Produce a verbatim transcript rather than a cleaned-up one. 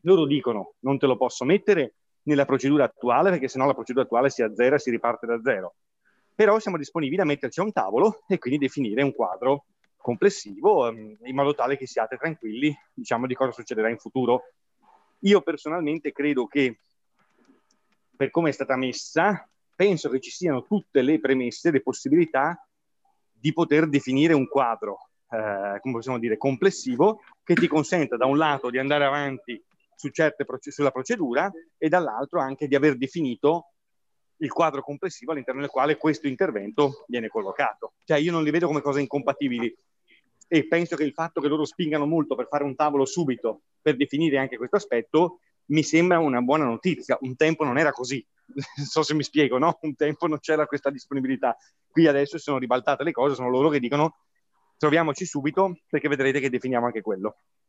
Loro dicono non te lo posso mettere nella procedura attuale perché sennò la procedura attuale si azzera e si riparte da zero. Però siamo disponibili a metterci a un tavolo e quindi definire un quadro complessivo ehm, in modo tale che siate tranquilli, diciamo, di cosa succederà in futuro. Io personalmente credo che, per come è stata messa, penso che ci siano tutte le premesse, le possibilità di poter definire un quadro, eh, come possiamo dire, complessivo, che ti consenta da un lato di andare avanti su certe proce- sulla procedura e dall'altro anche di aver definito il quadro complessivo all'interno del quale questo intervento viene collocato. Cioè io non li vedo come cose incompatibili e penso che il fatto che loro spingano molto per fare un tavolo subito per definire anche questo aspetto mi sembra una buona notizia. Un tempo non era così, non so se mi spiego, no? Un tempo non c'era questa disponibilità. Qui adesso si sono ribaltate le cose, sono loro che dicono troviamoci subito perché vedrete che definiamo anche quello.